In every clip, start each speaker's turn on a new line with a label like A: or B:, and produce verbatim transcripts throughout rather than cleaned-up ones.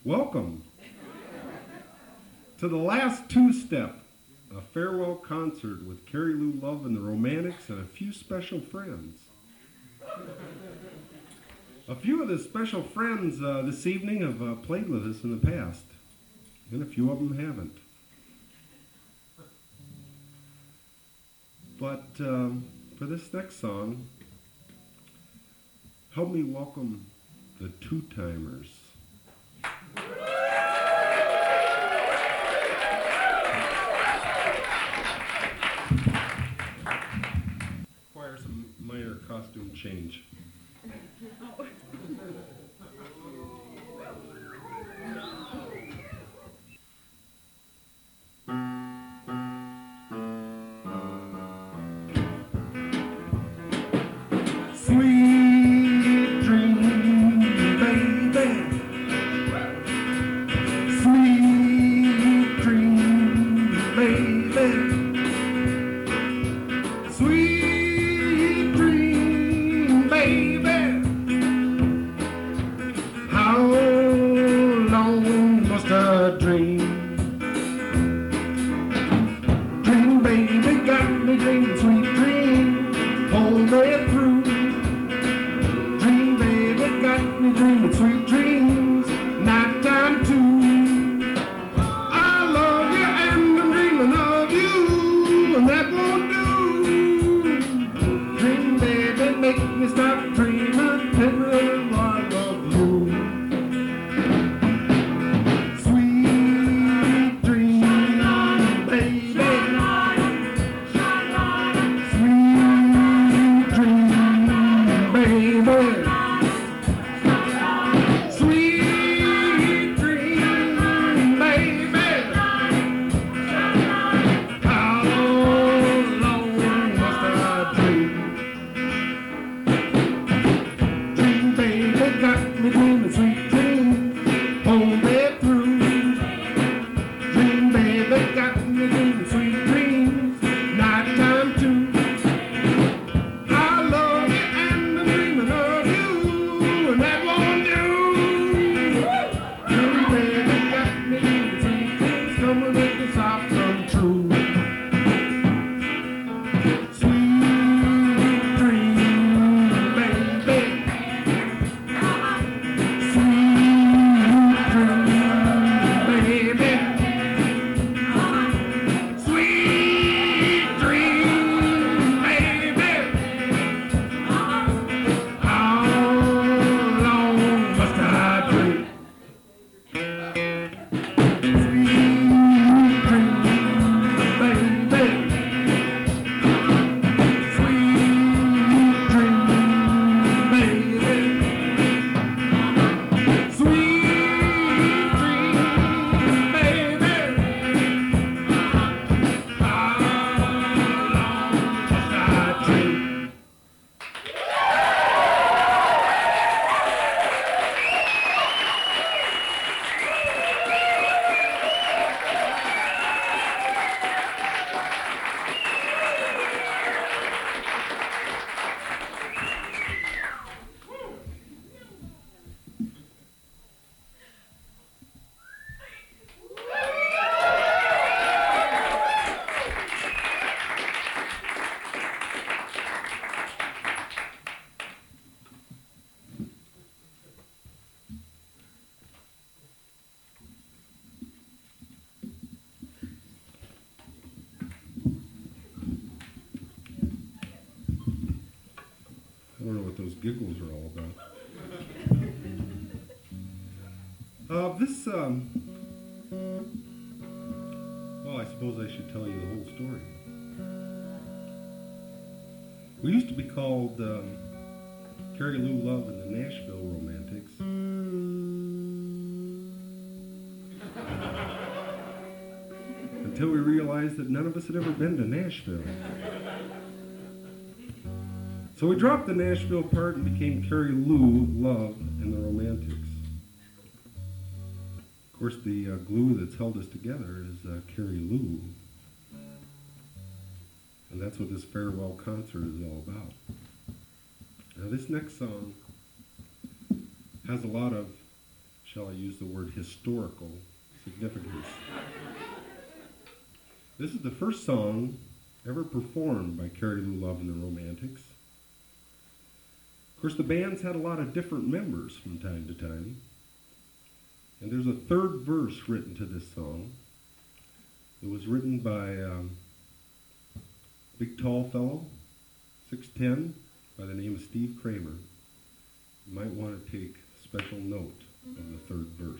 A: Welcome to the last two-step, a farewell concert with Carrie Lou Love and the Romantics and a few special friends. A few of the special friends uh, this evening have uh, played with us in the past, and a few of them haven't. But um, for this next song, help me welcome the Two-Timers. Requires a minor costume change. Sweet dream, baby. Sweet dream, baby. Sweet dream, baby. How long must I dream? Dream, baby, got me dreaming, sweet dream, hold me through. Dream, baby, got me dreaming, sweet dreams, nighttime too. I love you and I'm dreaming of you, and that won't do. Dream, baby, make me stop dreaming every one of you. Sweet dream, baby. Sweet dream, baby. Sweet dream, baby. How long must I dream? Dream, baby, got me dreaming, sweet dream, hold me through. Dream, baby, got me dreaming, sweet dreams, nighttime too. I love you and I'm dreaming of you, and that won't do. Dream, baby, got me dreaming, sweet dreams, come and make this all come true. Sweet dream, baby. Sweet dream, baby. Sweet dream, baby. How long must I dream? Sweet dream, baby. Sweet dream, baby. Sweet dream, baby. How long must I dream? I don't know what those giggles are all about. Uh, this, um, well, I suppose I should tell you the whole story. We used to be called um, Carrie Lou Love and the Nashville Romantics. Until we realized that none of us had ever been to Nashville. So we dropped the Nashville part and became Carrie Lou Love and the Romantics. Of course, the uh, glue that's held us together is uh, Carrie Lou. And that's what this farewell concert is all about. Now, this next song has a lot of shall I use the word historical significance. This is the first song ever performed by Carrie Lou Love and the Romantics. Of course, the band's had a lot of different members from time to time. And there's a third verse written to this song. It was written by um, a big tall fellow, six ten, by the name of Steve Kramer. You might want to take special note of the third verse.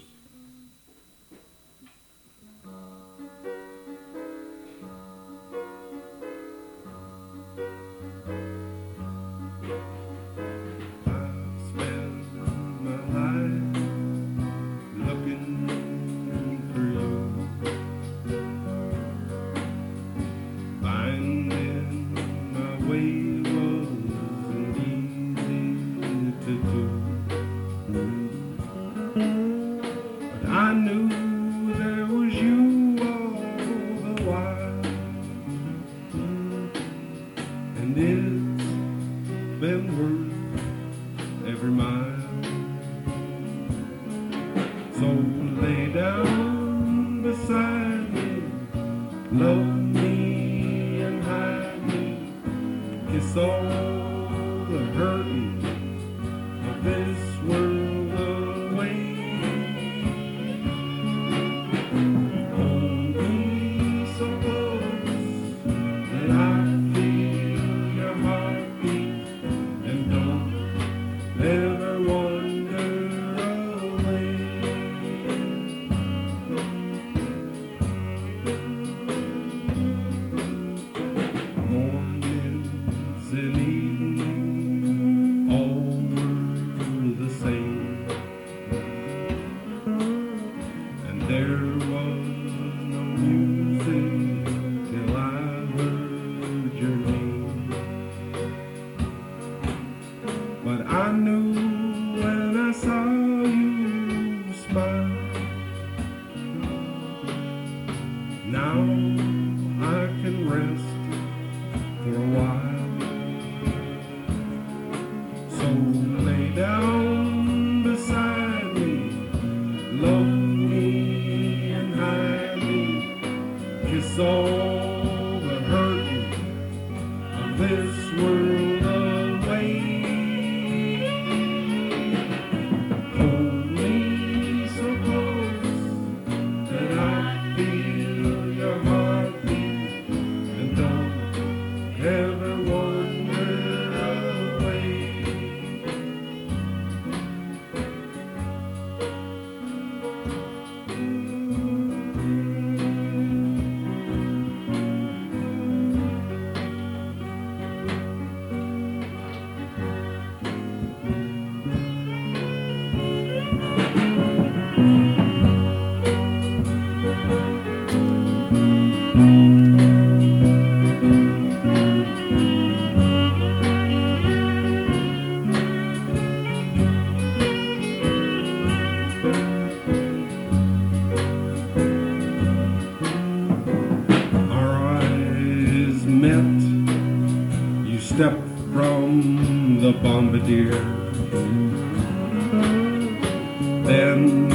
B: Then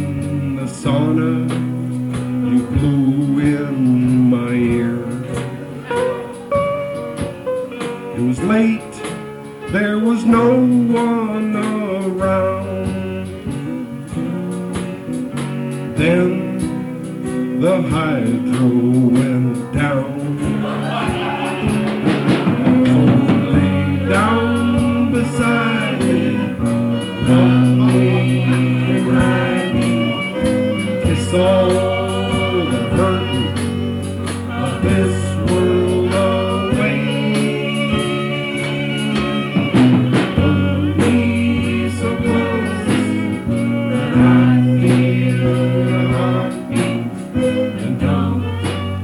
B: in the sauna, you blew in my ear. It was late, there was no one around. Then the hydro went down. So lay down beside me, love me, ride me, kiss all the hurting of this world away. Hold me so close that I feel your heartbeat, and don't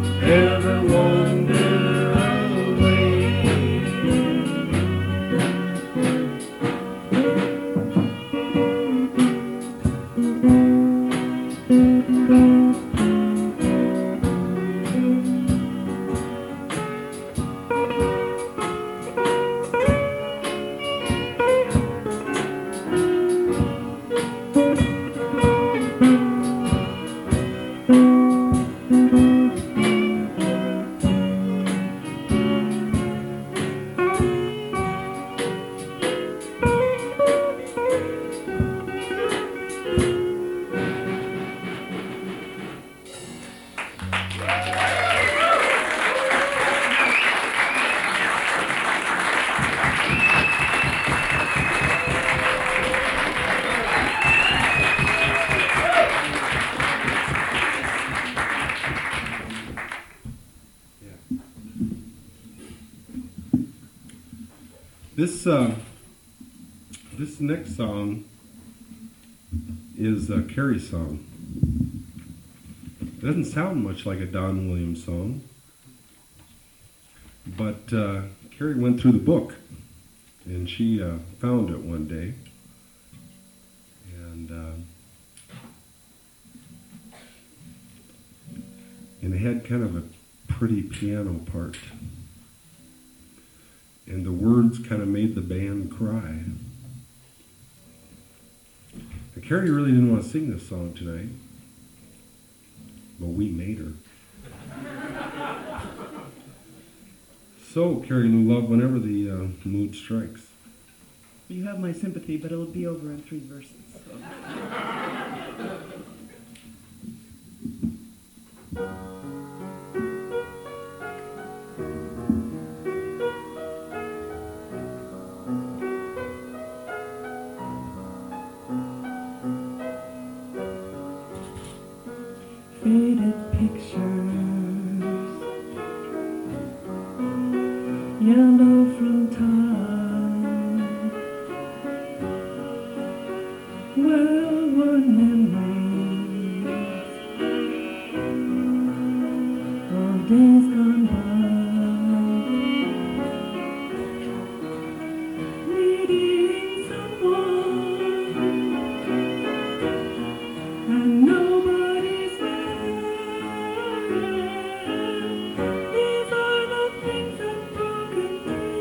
B: This uh, this next song is a Carrie song. It doesn't sound much like a Don Williams song, but uh, Carrie went through the book, and she uh, found it one day, and uh, and it had kind of a pretty piano part, and the words kind of made the band cry. And Carrie really didn't want to sing this song tonight, but we made her. So, Carrie Lou Love, whenever the uh, mood strikes.
C: You have my sympathy, but it'll be over in three verses. So. Faded pictures, yellow from time, well-worn memories of days gone by, needing someone and nobody's there. These are the things that broken dreams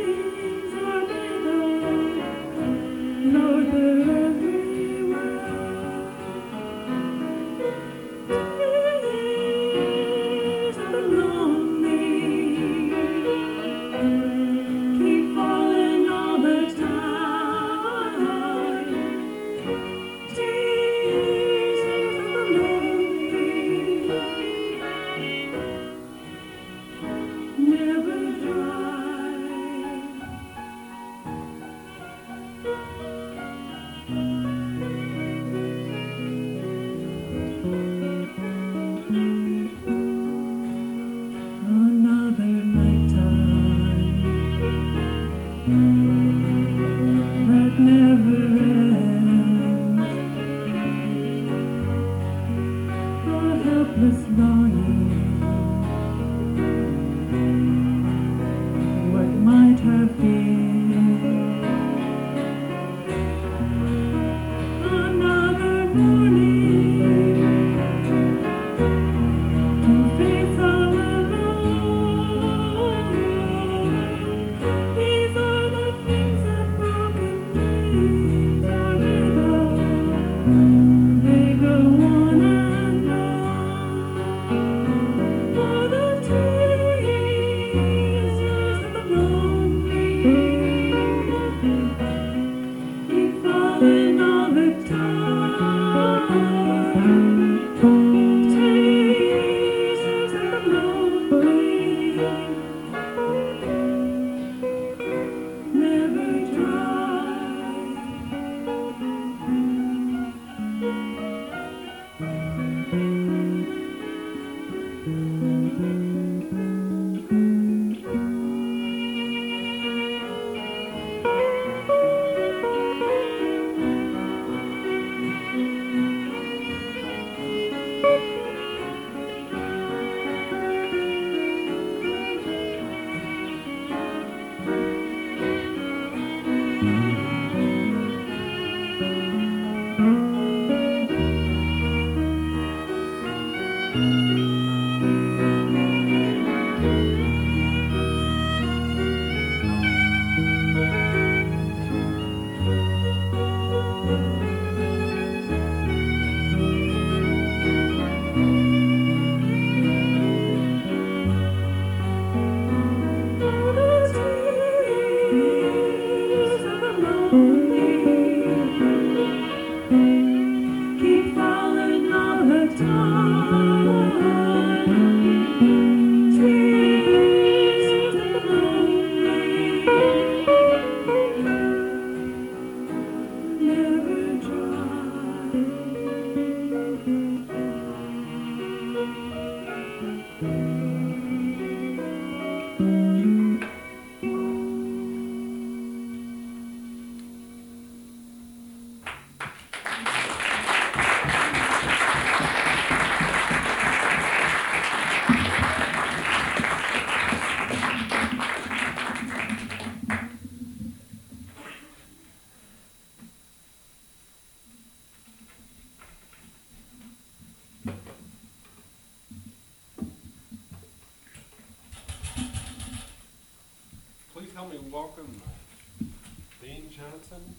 B: please help me welcome Dean Johnson?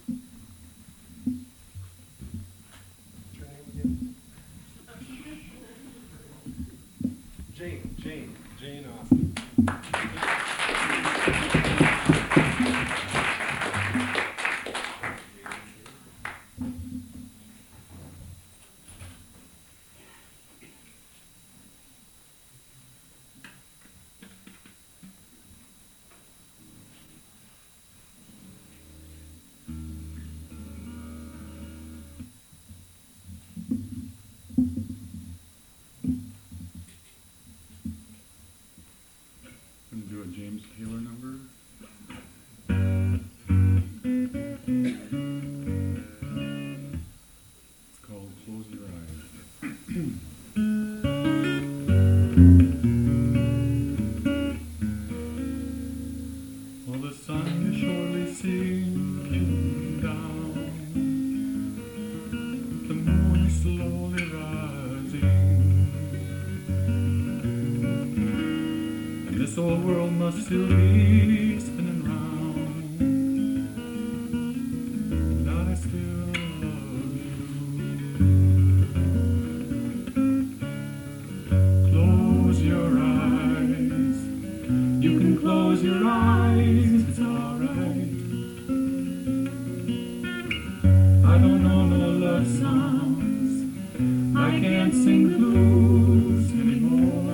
B: What's your name again? Jane, Jane, Jane Austin.
D: Do a James Taylor number. It's called Close Your Eyes. Well, the sun is surely sinking down. The moon is slowly rising. This old world must still be spinning round, and I still love you. Close your eyes. You can close your eyes. It's alright. I don't know no love songs. I can't sing blues anymore.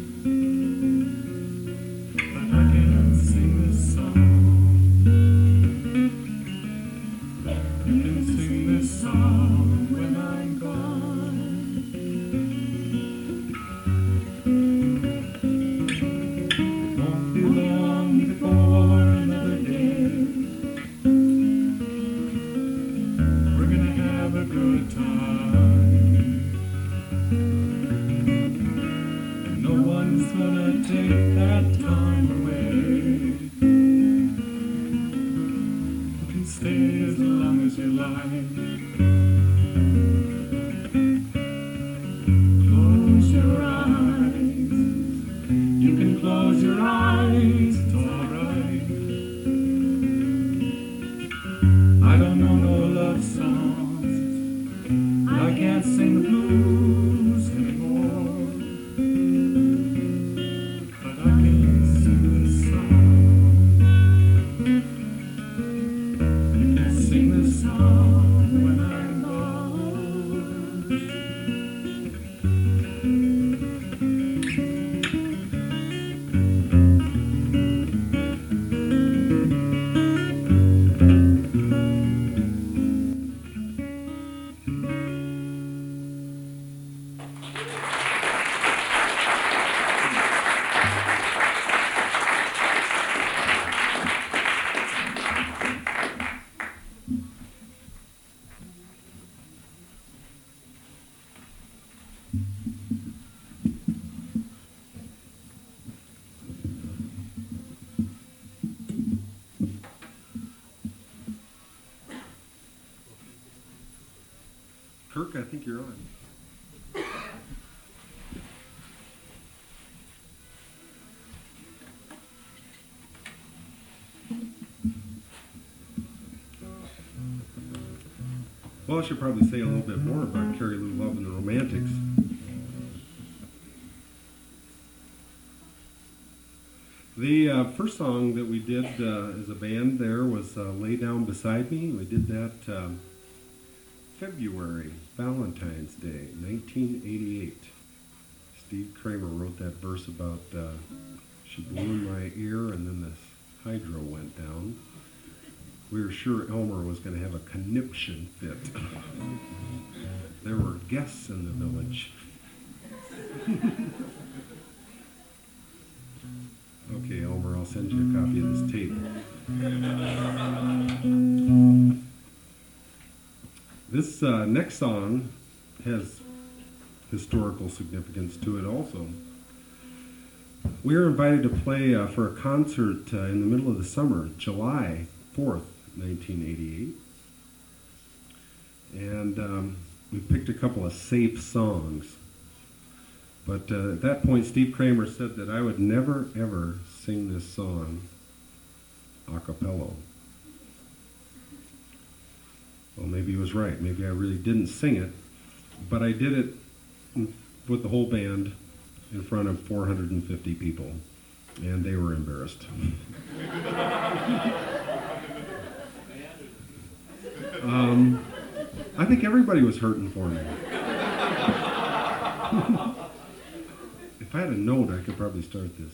B: Kirk, I think you're on. Well, I should probably say a little bit more about Carrie Lou Love and the Romantics. The uh, first song that we did uh, as a band there was uh, Lay Down Beside Me. We did that um, February, Valentine's Day, nineteen eighty-eight. Steve Kramer wrote that verse about uh, she blew in my ear and then this hydro went down. We were sure Elmer was going to have a conniption fit. There were guests in the village. Okay, Elmer, I'll send you a copy of this tape. This uh, next song has historical significance to it also. We were invited to play uh, for a concert uh, in the middle of the summer, July fourth, nineteen eighty-eight. And um, we picked a couple of safe songs. But uh, at that point, Steve Kramer said that I would never, ever sing this song a cappella. Well, maybe he was right. Maybe I really didn't sing it, but I did it with the whole band in front of four hundred fifty people, and they were embarrassed. um, I think everybody was hurting for me. If I had a note, I could probably start this.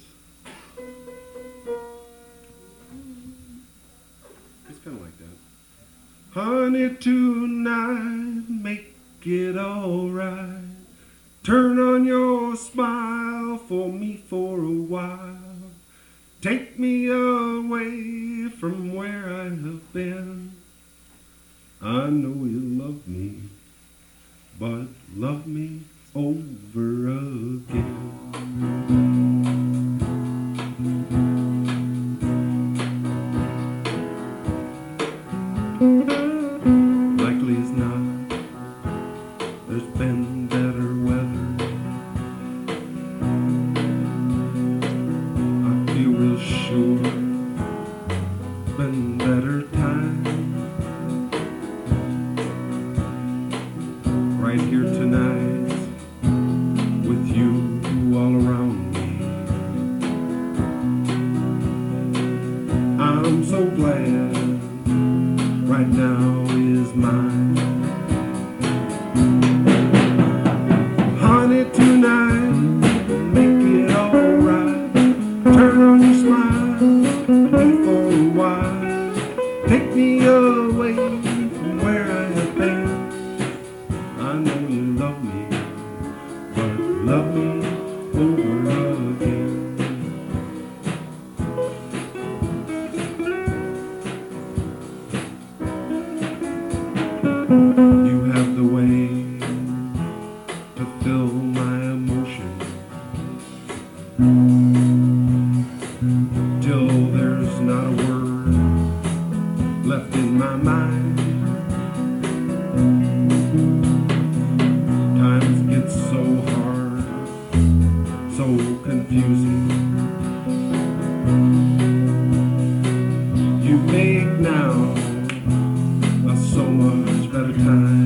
B: It's kind of like that. Honey, tonight, make it all right. Turn on your smile for me for a while. Take me away from where I have been. I know you love me, but love me over again. Likely as not, there's been better weather. I feel real sure, been better times. Right here tonight, with you all around me. I'm so glad right now is mine. Honey, tonight, make it alright. Turn on your smile, me for a while. Take me away from where I have been. I know you love me, but love me over again. You have the way to fill my emotion till there's not a word left in my mind. Times get so hard, so confusing. You make now a so much better time.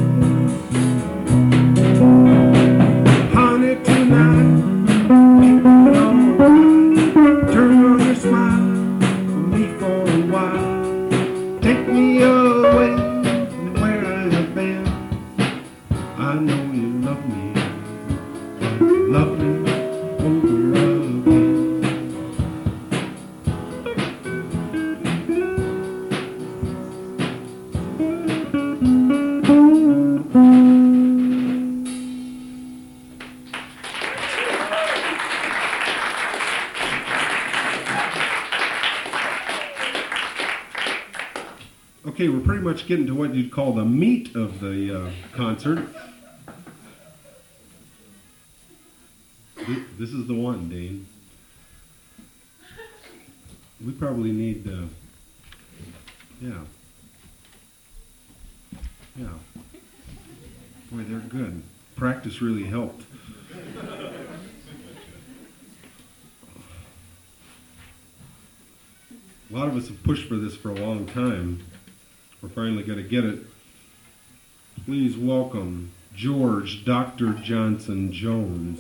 B: Honey, tonight, make it alright. Turn on your smile for me for a while. Take me away from where I have been. I know you love me, but love me over again. Okay, we're pretty much getting to what you'd call the meat of the uh, concert. Th- This is the one, Dane. We probably need, uh, yeah. Yeah. Boy, they're good. Practice really helped. A lot of us have pushed for this for a long time. We're finally going to get it. Please welcome George Doctor Johnson Jones.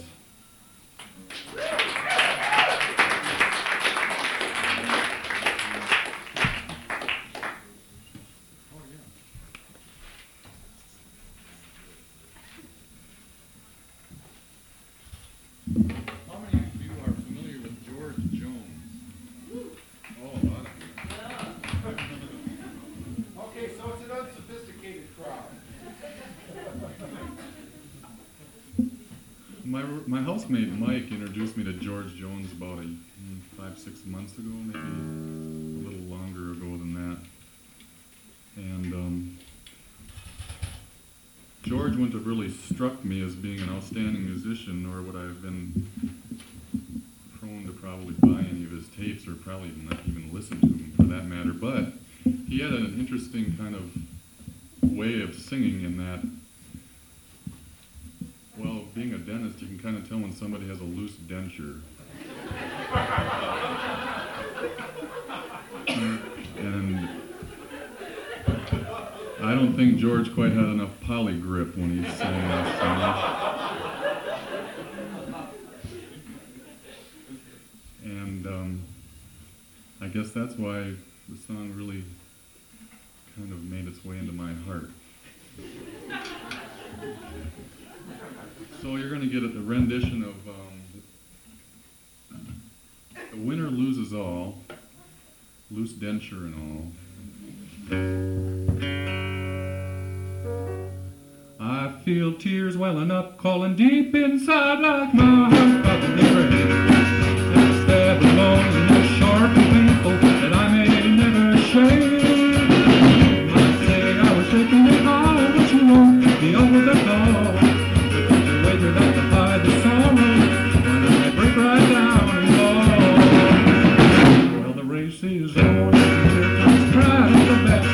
D: How many of you are familiar with George Jones? Oh, a lot of you.
A: Okay, so it's an unsophisticated crowd.
D: My my housemate Mike introduced me to George Jones about a mm, five six months ago, maybe a little longer ago than that. And um, George wouldn't have really struck me as being an outstanding musician, nor would I have been prone to probably buy any of his tapes, or probably not even listen to him for that matter. But he had an interesting kind of way of singing in that, well, being a dentist, you can kind of tell when somebody has a loose denture. And I don't think George quite had enough poly grip when he sang that song. And um, I guess that's why the song really kind of made its way into my heart. So you're going to get a rendition of um, The Winner Loses All, Loose Denture and All. I feel tears welling up, calling deep inside like my heart probably never hit. It's a stab of bones and it's sharp and painful that I may never share. Might say I was taking it all, but you won't be over the call. But you wager that to hide the sorrow when I break right down and fall. Well, the race is on and here comes pride the best.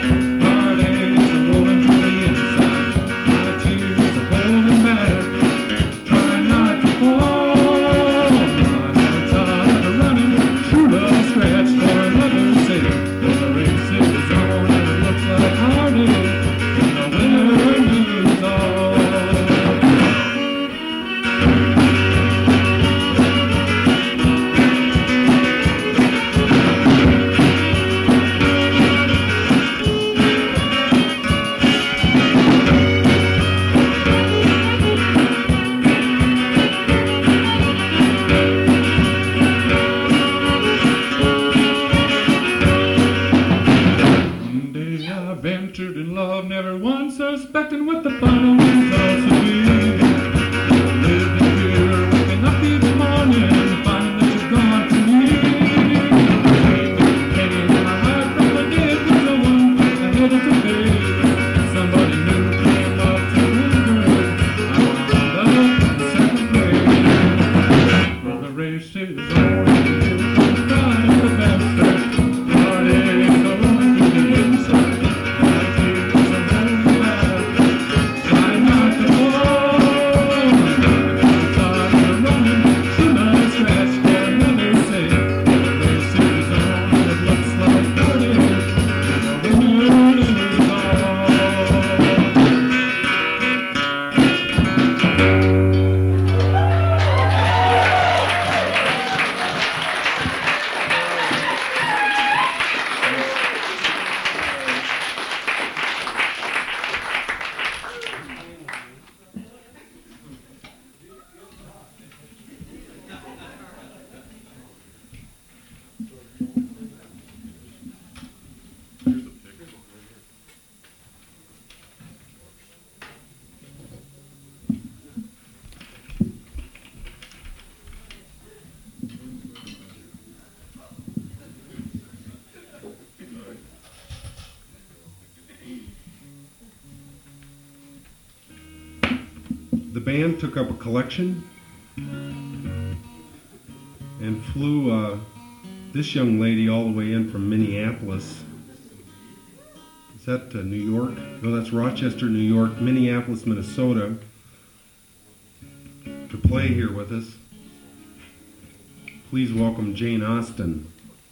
B: The band took up a collection and flew uh, this young lady all the way in from Minneapolis. Is that uh, New York? No, that's Rochester, New York, Minneapolis, Minnesota, to play here with us. Please welcome Jane Austen.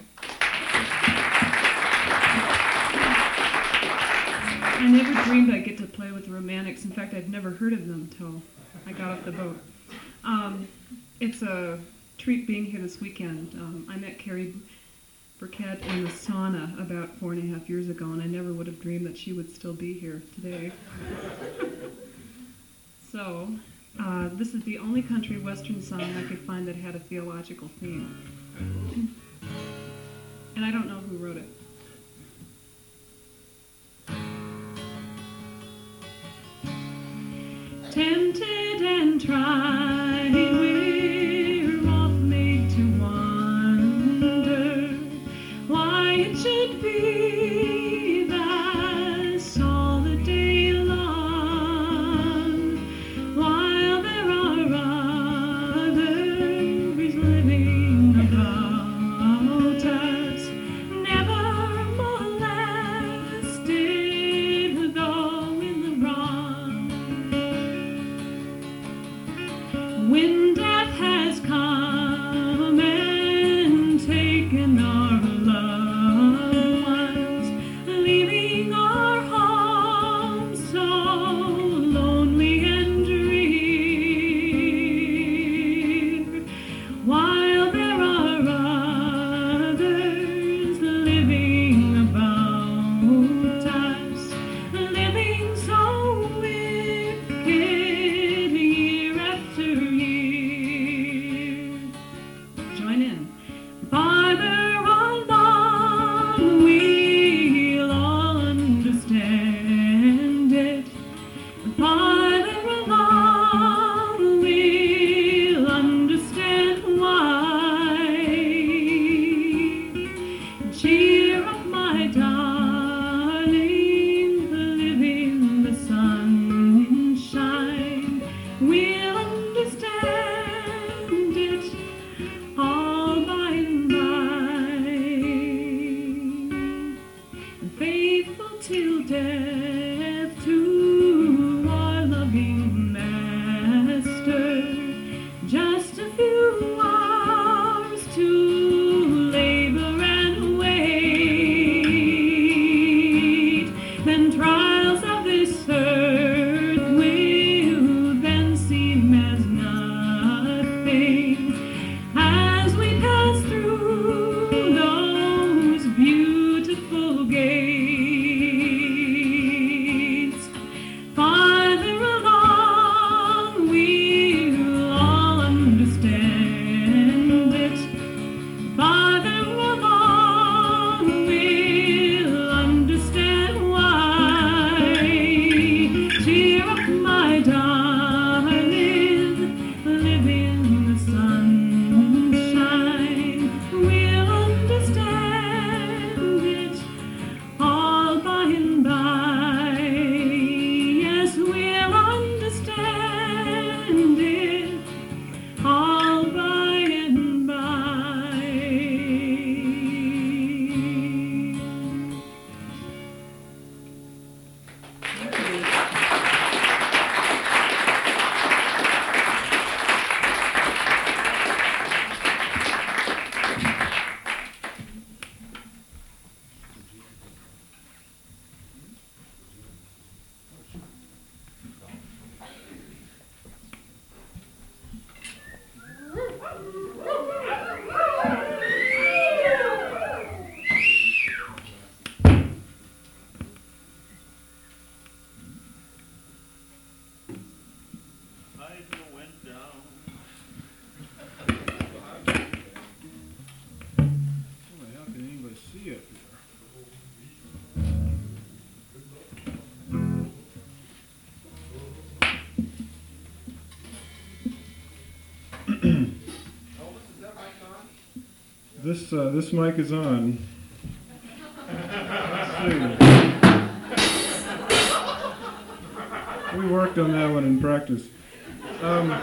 C: I never dreamed I'd get to play with the Romantics. In fact, I'd never heard of them until I got off the boat. Um, it's a treat being here this weekend. Um, I met Carrie Burkett in the sauna about four and a half years ago, and I never would have dreamed that she would still be here today. So, uh, this is the only country western song I could find that had a theological theme. And I don't know who wrote it. Tempted and tried, we're oft made to wonder why it should be thus all the day long, while there are others living about us, never molested, though in the wrong.
E: This uh, this mic is on. Let's see. We worked on that one in practice. Um,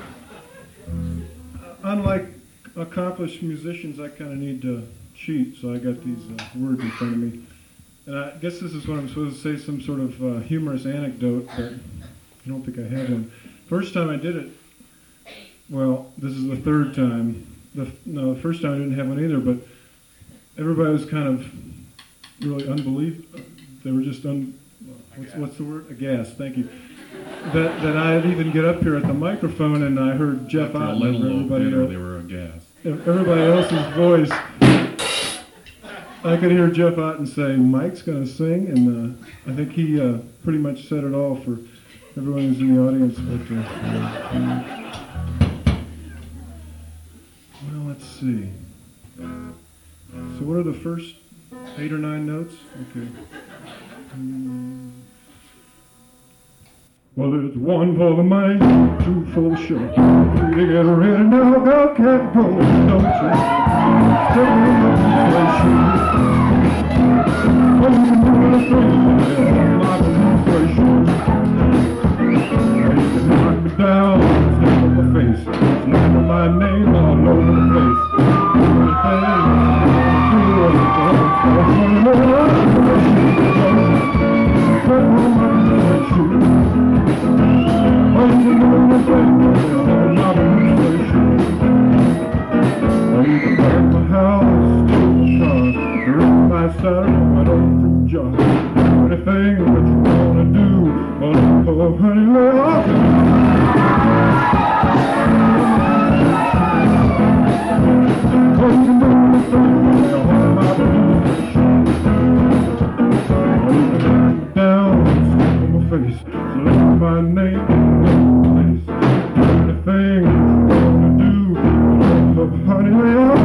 E: unlike accomplished musicians, I kind of need to cheat, so I got these uh, words in front of me. And I guess this is what I'm supposed to say, some sort of uh, humorous anecdote, but I don't think I have one. First time I did it, well, this is the third time. The, no, the first time I didn't have one either, but everybody was kind of really unbelievable. They were just un. What's, what's the word? Aghast. Thank you. That that I'd even get up here at the microphone and I heard Jeff
D: After a
E: Otten
D: little
E: or everybody
D: bitter,
E: else,
D: they were aghast.
E: everybody else's voice. I could hear Jeff Otten say, "Mike's going to sing," and uh, I think he uh, pretty much said it all for everyone who's in the audience. But uh, well, let's see. So what are the first eight or nine notes? Okay. Hmm. Well, there's one for the money, two for the show, three to get ready now, girl can't go, don't you? Step in the inflation. Oh, you can do anything, my inflation. You can knock me down, step on my face, name of my name all over the place. Anything that you wanna do, well, oh, honey, love. Oh, you can do anything, well, my down, step on my face, select my name, place. Anything that you wanna do, well, honey, love.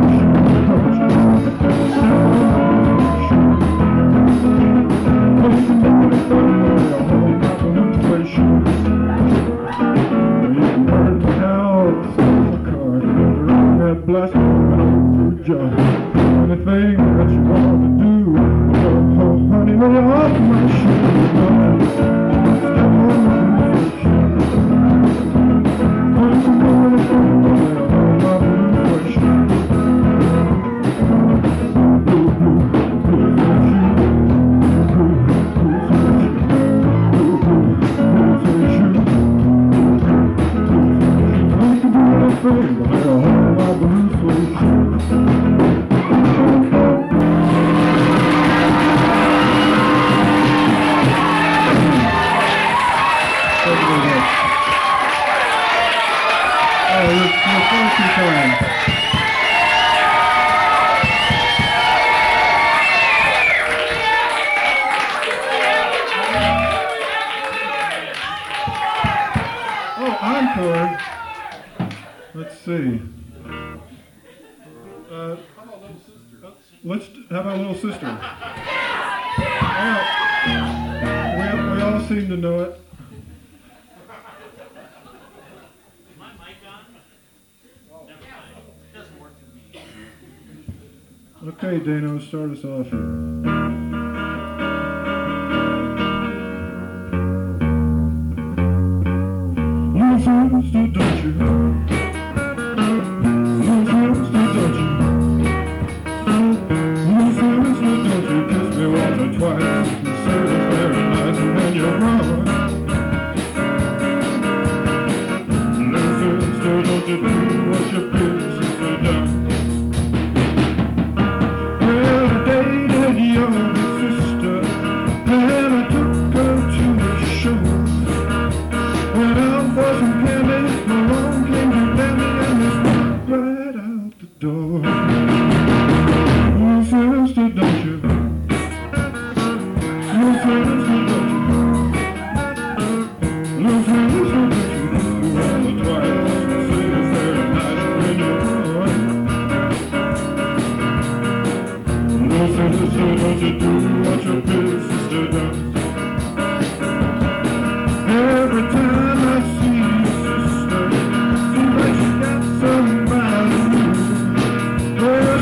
E: Bless me, job. Anything that you want to do, oh, oh honey, lay off my shoes. Let's see. Uh, let's. How about Little Sister? Yeah. We, we all seem to know it.
F: Is my mic on? Never mind. It doesn't work for me.
E: Okay, Dano, start us off here. Little sister, don't you? Little sister, don't you? Little sister, don't you kiss me once or twice? You say it's very nice and then you're wrong. Little sister, don't you do what your big sister does? Well, I dated your sister, then I took her to the show. When I wasn't planning, my mom came to bed me and was right out the door. Little sister, don't you? Little sister, don't you? Little sister, don't you? Once or twice, say it's very nice when you're gone. Little sister, don't you do what your big sister does? Every time I see your sister, seems like she got somebody new. Well,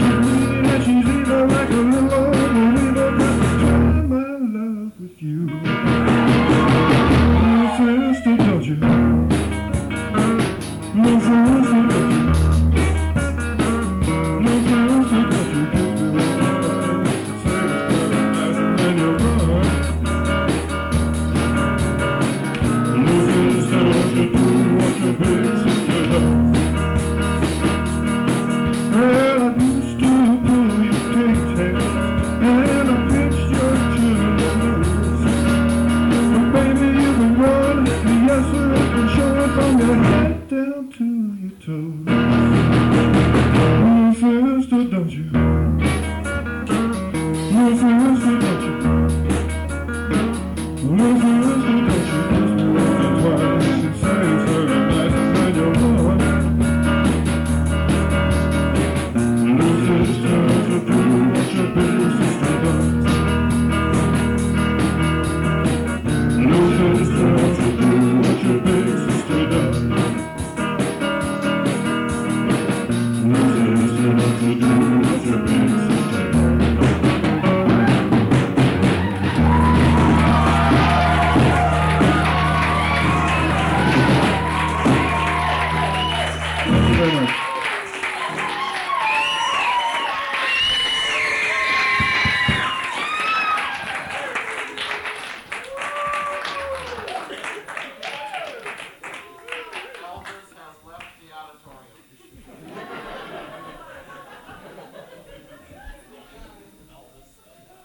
G: Living